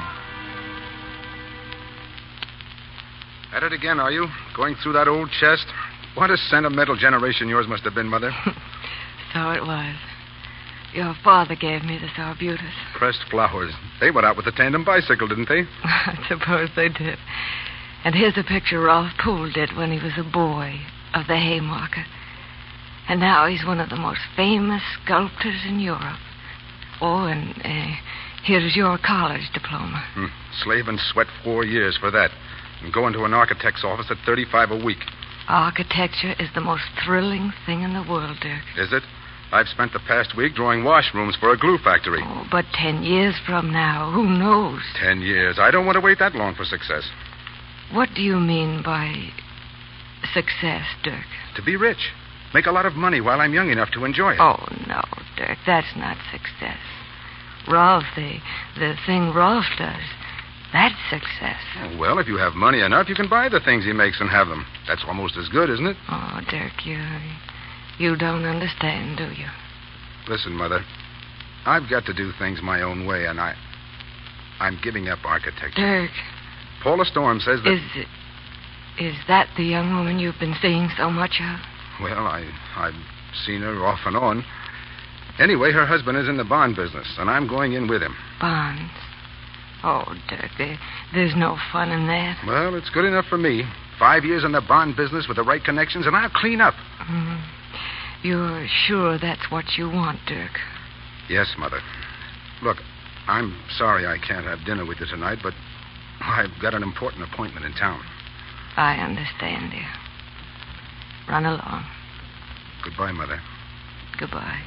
At it again, are you? Going through that old chest? What a sentimental generation yours must have been, Mother. So it was. Your father gave me this arbutus. Pressed flowers. They went out with the tandem bicycle, didn't they? I suppose they did. And here's a picture Ralph Poole did when he was a boy of the Haymarket. And now he's one of the most famous sculptors in Europe. Oh, and uh, here's your college diploma. Hmm. Slave and sweat four years for that. And go into an architect's office at thirty-five a week. Architecture is the most thrilling thing in the world, Dirk. Is it? I've spent the past week drawing washrooms for a glue factory. Oh, but ten years from now, who knows? Ten years. I don't want to wait that long for success. What do you mean by success, Dirk? To be rich. Make a lot of money while I'm young enough to enjoy it. Oh, no, Dirk, that's not success. Ralph, the, the thing Ralph does, that's success. Oh, well, if you have money enough, you can buy the things he makes and have them. That's almost as good, isn't it? Oh, Dirk, you, you don't understand, do you? Listen, Mother, I've got to do things my own way, and I, I'm giving up architecture. Dirk. Paula Storm says that... Is it, is that the young woman you've been seeing so much of? Well, I, I've seen her off and on. Anyway, her husband is in the bond business, and I'm going in with him. Bonds? Oh, Dirk, there, there's no fun in that. Well, it's good enough for me. Five years in the bond business with the right connections, and I'll clean up. Mm. You're sure that's what you want, Dirk? Yes, Mother. Look, I'm sorry I can't have dinner with you tonight, but I've got an important appointment in town. I understand, dear. Run along. Goodbye, Mother. Goodbye.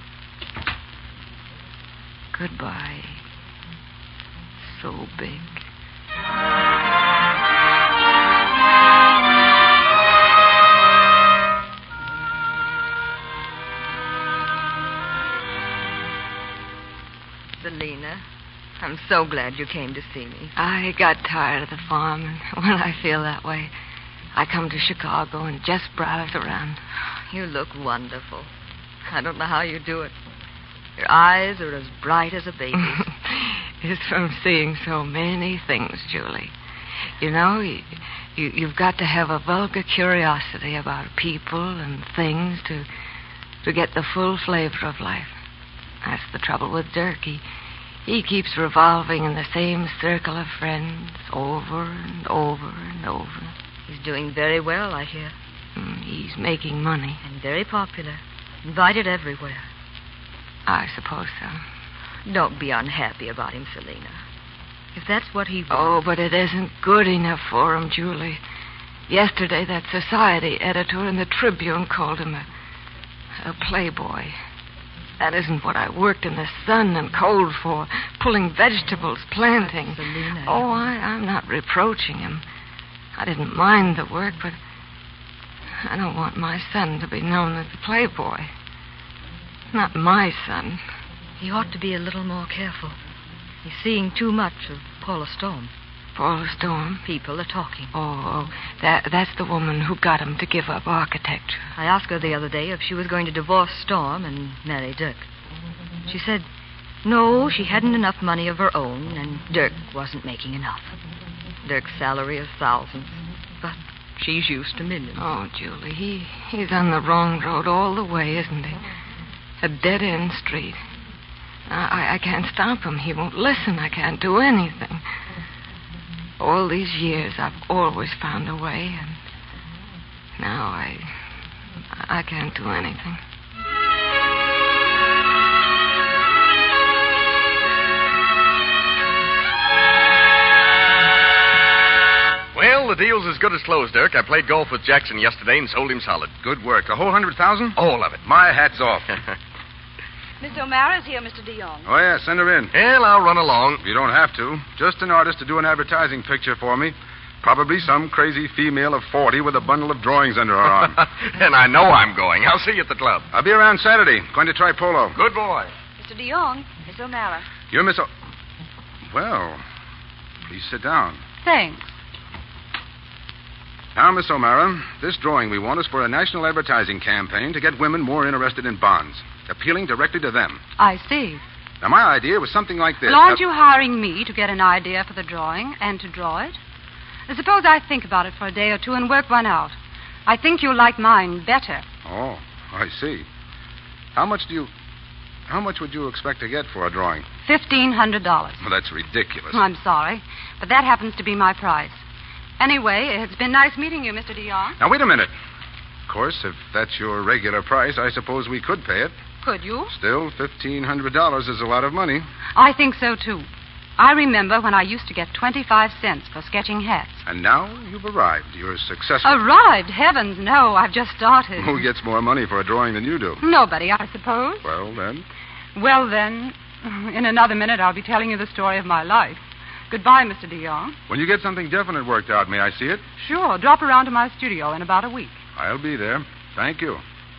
Goodbye. So big. Selena, I'm so glad you came to see me. I got tired of the farm, and when I feel that way, I come to Chicago and just browse around. You look wonderful. I don't know how you do it. Your eyes are as bright as a baby's. It's from seeing so many things, Julie. You know, you, you, you've got to have a vulgar curiosity about people and things to, to get the full flavor of life. That's the trouble with Dirk. He, he keeps revolving in the same circle of friends over and over and over. He's doing very well, I hear. Mm, he's making money. And very popular. Invited everywhere. I suppose so. Don't be unhappy about him, Selena. If that's what he wants... Oh, but it isn't good enough for him, Julie. Yesterday, that society editor in the Tribune called him a, a playboy. That isn't what I worked in the sun and cold for, pulling vegetables, planting. Oh, Selena. Oh, I, I'm not reproaching him. I didn't mind the work, but I don't want my son to be known as a playboy. Not my son. He ought to be a little more careful. He's seeing too much of Paula Storm. Paula Storm? People are talking. Oh, oh, that, that's the woman who got him to give up architecture. I asked her the other day if she was going to divorce Storm and marry Dirk. She said, no, she hadn't enough money of her own, and Dirk wasn't making enough. Dirk's salary is thousands, but she's used to millions. Oh, Julie, he, he's on the wrong road all the way, isn't he? A dead-end street. I, I can't stop him. He won't listen. I can't do anything. All these years, I've always found a way, and now I... I can't do anything. Well, the deal's as good as closed, Dirk. I played golf with Jackson yesterday and sold him solid. Good work. The whole hundred thousand? All of it. My hat's off. Mister O'Mara's here, Mister DeYoung. Oh, yeah, send her in. Well, I'll run along. You don't have to. Just an artist to do an advertising picture for me. Probably some crazy female of forty with a bundle of drawings under her arm. And I know I'm going. I'll see you at the club. I'll be around Saturday. Going to try polo. Good boy. Mister DeYoung, Miss O'Mara. You're Miss O... Well, please sit down. Thanks. Now, Miss O'Mara, this drawing we want is for a national advertising campaign to get women more interested in bonds, appealing directly to them. I see. Now, my idea was something like this. Well, aren't now... you hiring me to get an idea for the drawing and to draw it? Suppose I think about it for a day or two and work one out. I think you'll like mine better. Oh, I see. How much do you... How much would you expect to get for a drawing? Fifteen hundred dollars. Well, that's ridiculous. I'm sorry, but that happens to be my price. Anyway, it's been nice meeting you, Mister DeYoung. Now, wait a minute. Of course, if that's your regular price, I suppose we could pay it. Could you? Still, fifteen hundred dollars is a lot of money. I think so, too. I remember when I used to get twenty-five cents for sketching hats. And now you've arrived. You're successful. Arrived? Heavens, no. I've just started. Who gets more money for a drawing than you do? Nobody, I suppose. Well, then. Well, then, in another minute, I'll be telling you the story of my life. Goodbye, Mister DeYoung. When you get something definite worked out, may I see it? Sure. Drop around to my studio in about a week. I'll be there. Thank you.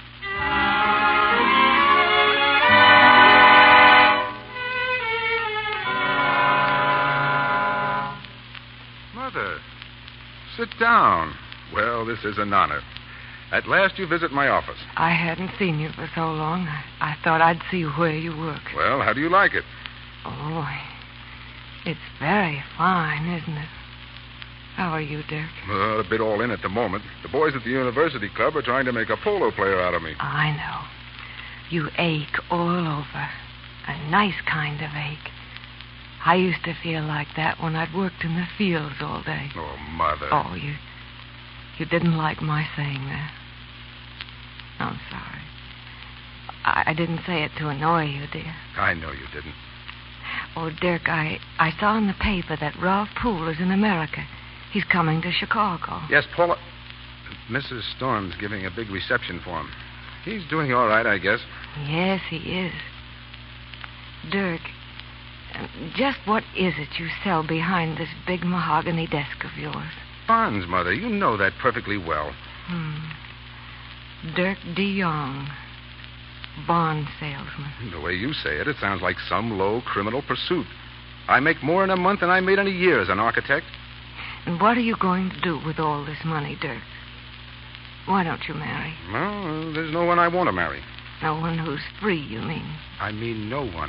Mother, sit down. Well, this is an honor. At last you visit my office. I hadn't seen you for so long. I, I thought I'd see where you work. Well, how do you like it? Oh, it's very fine, isn't it? How are you, Dirk? Well, a bit all in at the moment. The boys at the university club are trying to make a polo player out of me. I know. You ache all over. A nice kind of ache. I used to feel like that when I'd worked in the fields all day. Oh, Mother. Oh, you you didn't like my saying that. I'm sorry. I, I didn't say it to annoy you, dear. I know you didn't. Oh, Dirk, I, I saw in the paper that Ralph Poole is in America. He's coming to Chicago. Yes, Paula. Missus Storm's giving a big reception for him. He's doing all right, I guess. Yes, he is. Dirk, just what is it you sell behind this big mahogany desk of yours? Bonds, Mother. You know that perfectly well. Hmm. Dirk DeYoung, bond salesman. The way you say it, it sounds like some low criminal pursuit. I make more in a month than I made in a year as an architect. And what are you going to do with all this money, Dirk? Why don't you marry? Well, there's no one I want to marry. No one who's free, you mean? I mean no one.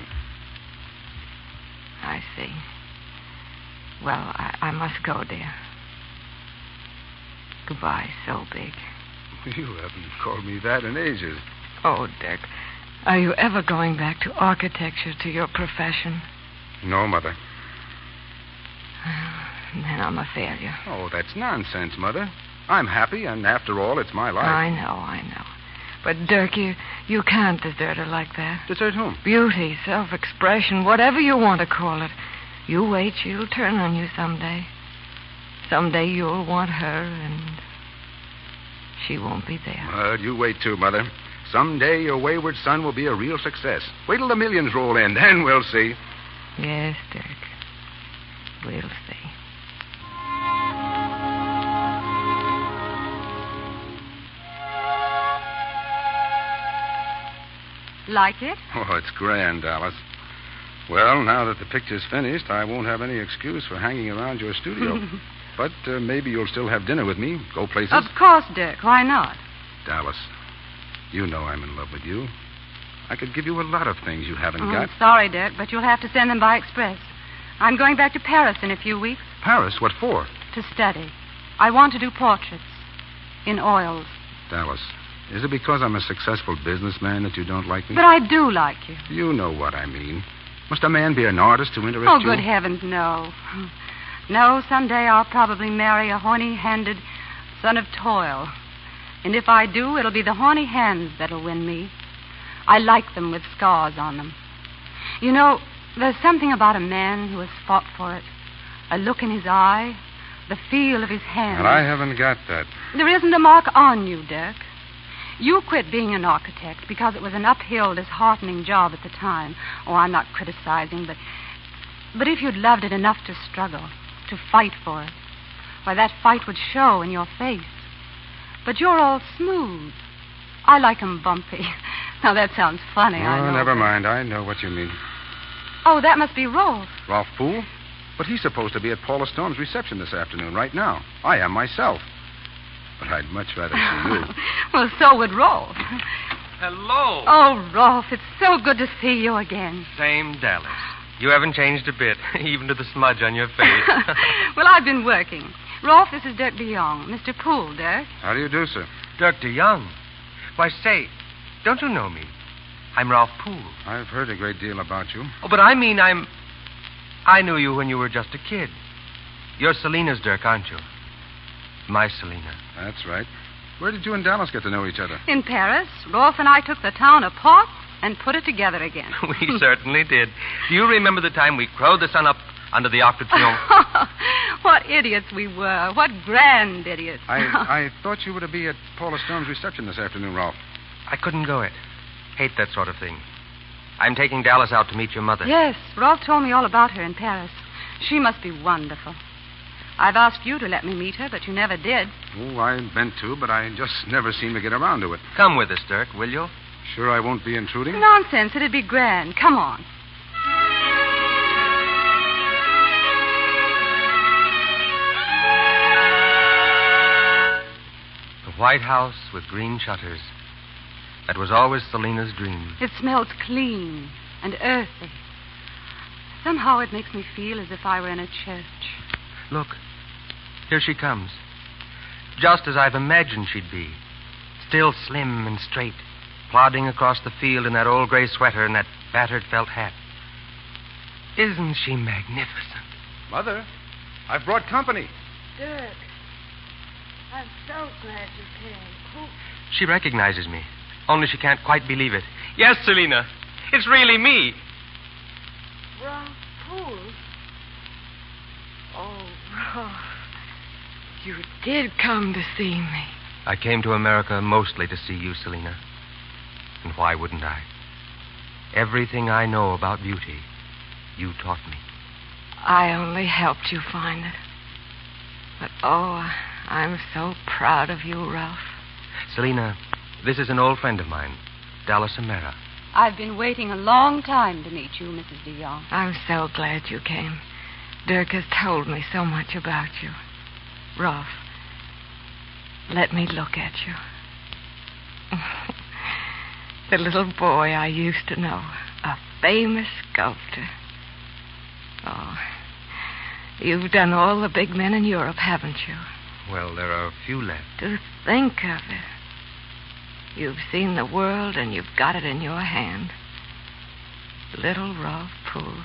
I see. Well, I, I must go, dear. Goodbye, so big. You haven't called me that in ages. Oh, Dirk, are you ever going back to architecture, to your profession? No, Mother. Then I'm a failure. Oh, that's nonsense, Mother. I'm happy, and after all, it's my life. I know, I know. But, Dirk, you, you can't desert her like that. Desert whom? Beauty, self-expression, whatever you want to call it. You wait, she'll turn on you someday. Someday you'll want her, and she won't be there. Well, you wait, too, Mother. Someday your wayward son will be a real success. Wait till the millions roll in, then we'll see. Yes, Dirk. We'll see. Like it? Oh, it's grand, Alice. Well, now that the picture's finished, I won't have any excuse for hanging around your studio. But uh, maybe you'll still have dinner with me, go places. Of course, Dirk. Why not? Dallas, you know I'm in love with you. I could give you a lot of things you haven't Oh, got. sorry, Dirk, but you'll have to send them by express. I'm going back to Paris in a few weeks. Paris? What for? To study. I want to do portraits. In oils. Dallas, is it because I'm a successful businessman that you don't like me? But I do like you. You know what I mean. Must a man be an artist to interest Oh, you? good heavens, no. No, someday I'll probably marry a horny-handed son of toil. And if I do, it'll be the horny hands that'll win me. I like them with scars on them. You know, there's something about a man who has fought for it. A look in his eye, the feel of his hand. And I haven't got that. There isn't a mark on you, Dirk. You quit being an architect because it was an uphill, disheartening job at the time. Oh, I'm not criticizing, but... But if you'd loved it enough to struggle, to fight for it, why, that fight would show in your face. But you're all smooth. I like 'em bumpy. Now, that sounds funny, I Oh, know. never mind. I know what you mean. Oh, that must be Rolf. Ralph Poole? But he's supposed to be at Paula Storm's reception this afternoon, right now. I am myself. But I'd much rather see you. Well, so would Rolf. Hello. Oh, Rolf, it's so good to see you again. Same Dallas. You haven't changed a bit, even to the smudge on your face. Well, I've been working. Rolf, this is Dirk DeYoung. Mister Poole, Dirk. How do you do, sir? Dirk DeYoung. Why, say, don't you know me? I'm Ralph Poole. I've heard a great deal about you. Oh, but I mean I'm... I knew you when you were just a kid. You're Selena's Dirk, aren't you? My Selina. That's right. Where did you and Dallas get to know each other? In Paris, Rolf and I took the town apart and put it together again. We certainly did. Do you remember the time we crowed the sun up under the Arc de Triomphe? What idiots we were. What grand idiots. I, I thought you were to be at Paula Stone's reception this afternoon, Ralph. I couldn't go it. Hate that sort of thing. I'm taking Dallas out to meet your mother. Yes, Rolf told me all about her in Paris. She must be wonderful. I've asked you to let me meet her, but you never did. Oh, I meant to, but I just never seem to get around to it. Come with us, Dirk, will you? Sure I won't be intruding? Nonsense. It'd be grand. Come on. The White House with green shutters. That was always Selina's dream. It smells clean and earthy. Somehow it makes me feel as if I were in a church. Look, here she comes. Just as I've imagined she'd be. Still slim and straight, plodding across the field in that old gray sweater and that battered felt hat. Isn't she magnificent? Mother, I've brought company. Dirk, I'm so glad you came. Who... She recognizes me, only she can't quite believe it. Yes, Selina, it's really me. Ralph Poole? Oh, Ralph, you did come to see me. I came to America mostly to see you, Selina. And why wouldn't I? Everything I know about beauty, you taught me. I only helped you find it. But, oh, I'm so proud of you, Ralph. Selina, this is an old friend of mine, Dallas O'Mara. I've been waiting a long time to meet you, Missus DeYoung. I'm so glad you came. Dirk has told me so much about you. Ralph, let me look at you. The little boy I used to know, a famous sculptor. Oh, you've done all the big men in Europe, haven't you? Well, there are a few left. To think of it. You've seen the world and you've got it in your hand. Little Ralph Poole.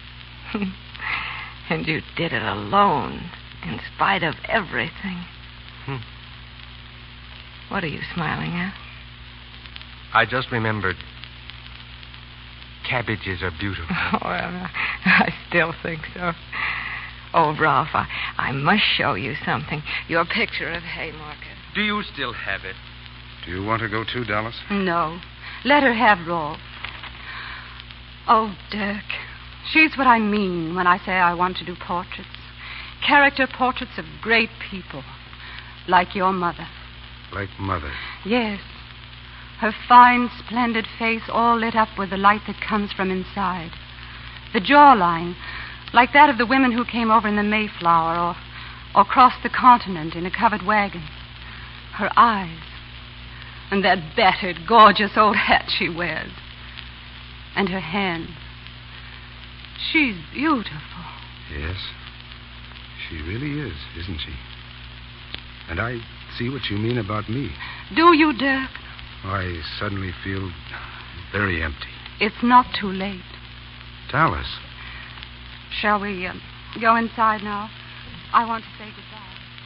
And you did it alone, in spite of everything. Hmm. What are you smiling at? I just remembered. Cabbages are beautiful. Oh, well, I still think so. Oh, Ralph, I, I must show you something. Your picture of Haymarket. Do you still have it? Do you want to go too, Dallas? No. Let her have Rolf. Oh, Dirk. She's what I mean when I say I want to do portraits. Character portraits of great people. Like your mother. Like Mother? Yes. Her fine, splendid face all lit up with the light that comes from inside. The jawline, like that of the women who came over in the Mayflower or, or crossed the continent in a covered wagon. Her eyes. And that battered, gorgeous old hat she wears. And her hands. She's beautiful. Yes. She really is, isn't she? And I see what you mean about me. Do you, Dirk? I suddenly feel very empty. It's not too late. Dallas. Shall we uh, go inside now? I want to say goodbye.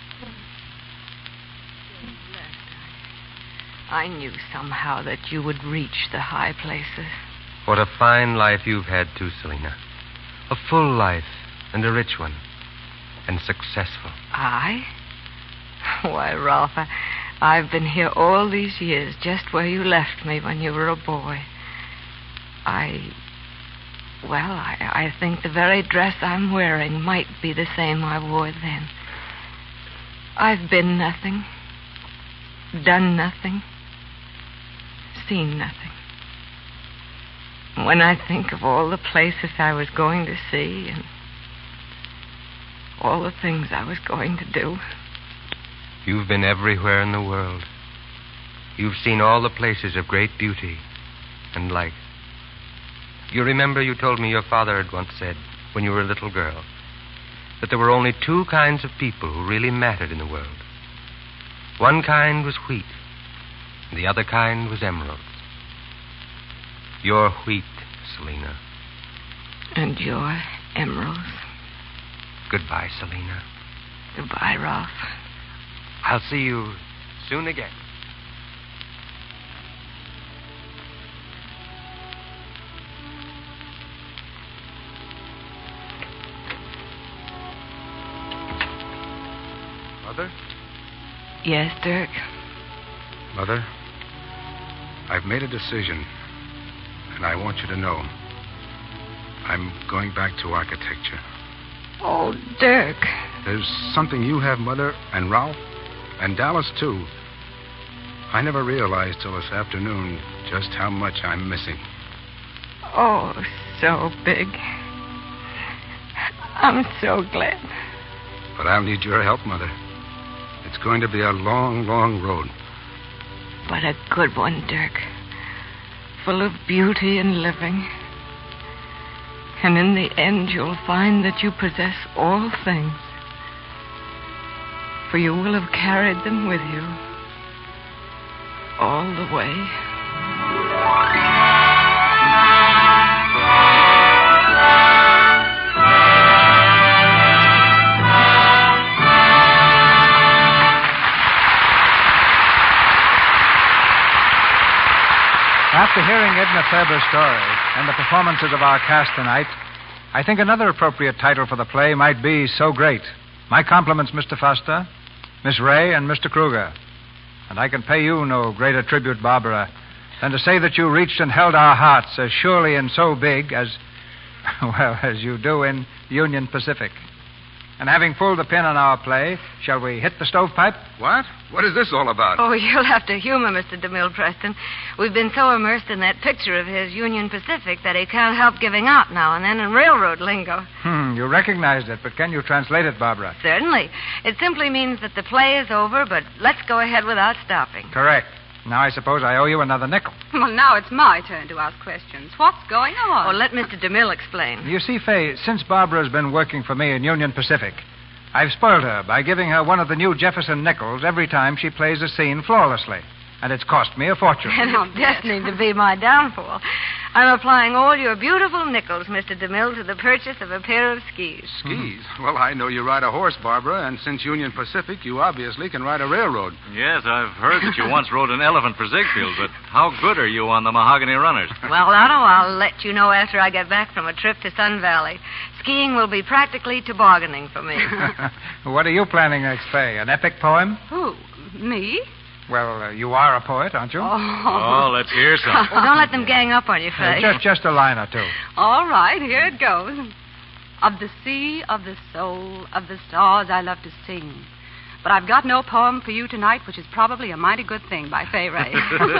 I knew somehow that you would reach the high places. What a fine life you've had, too, Selina. A full life and a rich one. And successful. I? Why, Ralph, I, I've been here all these years just where you left me when you were a boy. I... Well, I, I think the very dress I'm wearing might be the same I wore then. I've been nothing. Done nothing. Seen nothing. When I think of all the places I was going to see and all the things I was going to do. You've been everywhere in the world. You've seen all the places of great beauty and light. You remember you told me your father had once said, when you were a little girl, that there were only two kinds of people who really mattered in the world. One kind was wheat, and the other kind was emeralds. You're wheat, Selina. And you're emeralds. Goodbye, Selina. Goodbye, Ralph. I'll see you soon again. Mother? Yes, Dirk? Mother, I've made a decision, and I want you to know. I'm going back to architecture. Oh, Dirk. There's something you have, Mother, and Ralph, and Dallas, too. I never realized till this afternoon just how much I'm missing. Oh, so big. I'm so glad. But I'll need your help, Mother. It's going to be a long, long road. But a good one, Dirk. Full of beauty and living. And in the end, you'll find that you possess all things. For you will have carried them with you all the way. After hearing Edna Ferber's story and the performances of our cast tonight, I think another appropriate title for the play might be So Great. My compliments, Mister Foster, Miss Ray, and Mister Kruger. And I can pay you no greater tribute, Barbara, than to say that you reached and held our hearts as surely and so big as, well, as you do in Union Pacific. And having pulled the pin on our play, shall we hit the stovepipe? What? What is this all about? Oh, you'll have to humor Mister DeMille, Preston. We've been so immersed in that picture of his, Union Pacific, that he can't help giving out now and then in railroad lingo. Hmm, you recognized it, but can you translate it, Barbara? Certainly. It simply means that the play is over, but let's go ahead without stopping. Correct. Now I suppose I owe you another nickel. Well, now it's my turn to ask questions. What's going on? Oh, let Mister DeMille explain. You see, Fay, since Barbara's been working for me in Union Pacific, I've spoiled her by giving her one of the new Jefferson nickels every time she plays a scene flawlessly. And it's cost me a fortune. And it's destined to be my downfall. I'm applying all your beautiful nickels, Mister DeMille, to the purchase of a pair of skis. Skis? Well, I know you ride a horse, Barbara, and since Union Pacific, you obviously can ride a railroad. Yes, I've heard that you once rode an elephant for Ziegfeld, but how good are you on the mahogany runners? Well, Otto, I'll let you know after I get back from a trip to Sun Valley. Skiing will be practically tobogganing for me. What are you planning next, Fay? An epic poem? Who? Me? Well, uh, you are a poet, aren't you? Oh, oh let's hear some. Well, don't let them gang up on you, Fay. Uh, just, just a line or two. All right, here it goes. Of the sea, of the soul, of the stars I love to sing. But I've got no poem for you tonight, which is probably a mighty good thing by Fay Ray.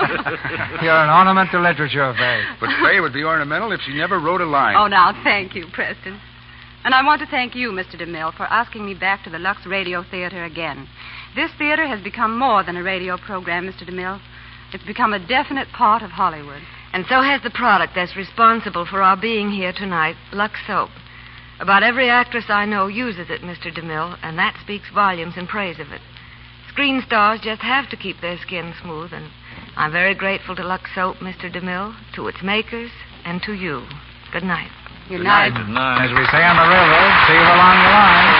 You're an ornament to literature, Fay. But Fay would be ornamental if she never wrote a line. Oh, now, thank you, Preston. And I want to thank you, Mister DeMille, for asking me back to the Lux Radio Theater again. This theater has become more than a radio program, Mister DeMille. It's become a definite part of Hollywood. And so has the product that's responsible for our being here tonight, Lux Soap. About every actress I know uses it, Mister DeMille, and that speaks volumes in praise of it. Screen stars just have to keep their skin smooth, and I'm very grateful to Lux Soap, Mister DeMille, to its makers, and to you. Good night. Good night. Good night. As we say on the railroad, see you along the line.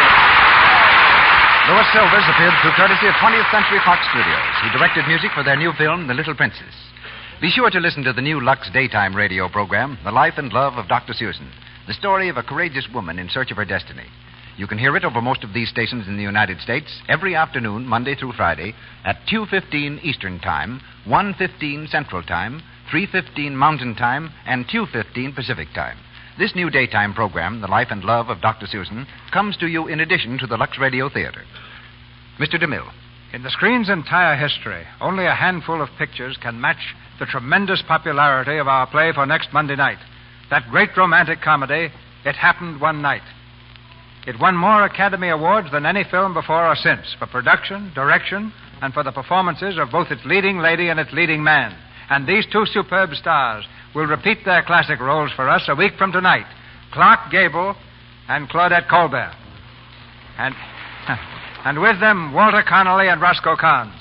Louis Silvers appeared through courtesy of twentieth Century Fox Studios. He directed music for their new film, The Little Princess. Be sure to listen to the new Lux daytime radio program, The Life and Love of Doctor Susan, the story of a courageous woman in search of her destiny. You can hear it over most of these stations in the United States every afternoon, Monday through Friday, at two fifteen Eastern Time, one fifteen Central Time, three fifteen Mountain Time, and two fifteen Pacific Time. This new daytime program, The Life and Love of Doctor Susan, comes to you in addition to the Lux Radio Theater. Mister DeMille. In the screen's entire history, only a handful of pictures can match the tremendous popularity of our play for next Monday night. That great romantic comedy, It Happened One Night. It won more Academy Awards than any film before or since for production, direction, and for the performances of both its leading lady and its leading man. And these two superb stars will repeat their classic roles for us a week from tonight. Clark Gable and Claudette Colbert. And, and with them, Walter Connolly and Roscoe Carnes.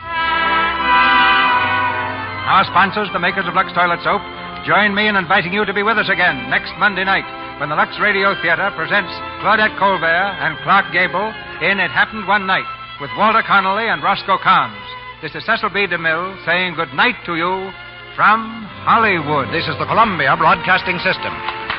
Our sponsors, the makers of Lux Toilet Soap, join me in inviting you to be with us again next Monday night when the Lux Radio Theater presents Claudette Colbert and Clark Gable in It Happened One Night, with Walter Connolly and Roscoe Carnes. This is Cecil B. DeMille saying good night to you from Hollywood. This is the Columbia Broadcasting System.